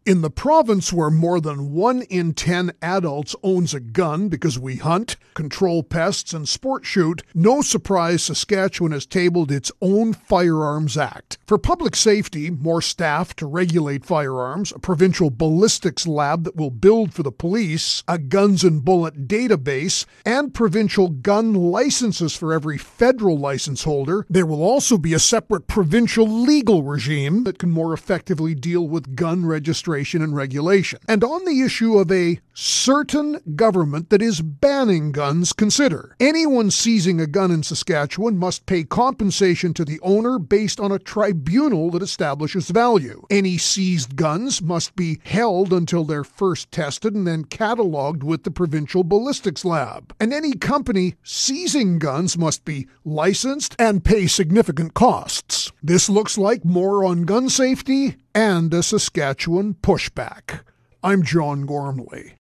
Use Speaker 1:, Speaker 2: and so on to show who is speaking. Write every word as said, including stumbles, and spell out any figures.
Speaker 1: In the province where more than one in ten adults owns a gun because we hunt, control pests, and sport shoot, no surprise Saskatchewan has tabled its own Firearms Act. For public safety, more staff to regulate firearms, a provincial ballistics lab that will build for the police, a guns and bullet database, and provincial gun licenses for every federal license holder, there will also be a separate provincial legal regime that can more effectively deal with gun registration and regulation. And on the issue of a certain government that is banning guns, consider anyone seizing a gun in Saskatchewan must pay compensation to the owner based on a tribunal that establishes value. Any seized guns must be held until they're first tested and then catalogued with the provincial ballistics lab. And any company seizing guns must be licensed and pay significant costs. This looks like more on gun safety and a Saskatchewan pushback. I'm John Gormley.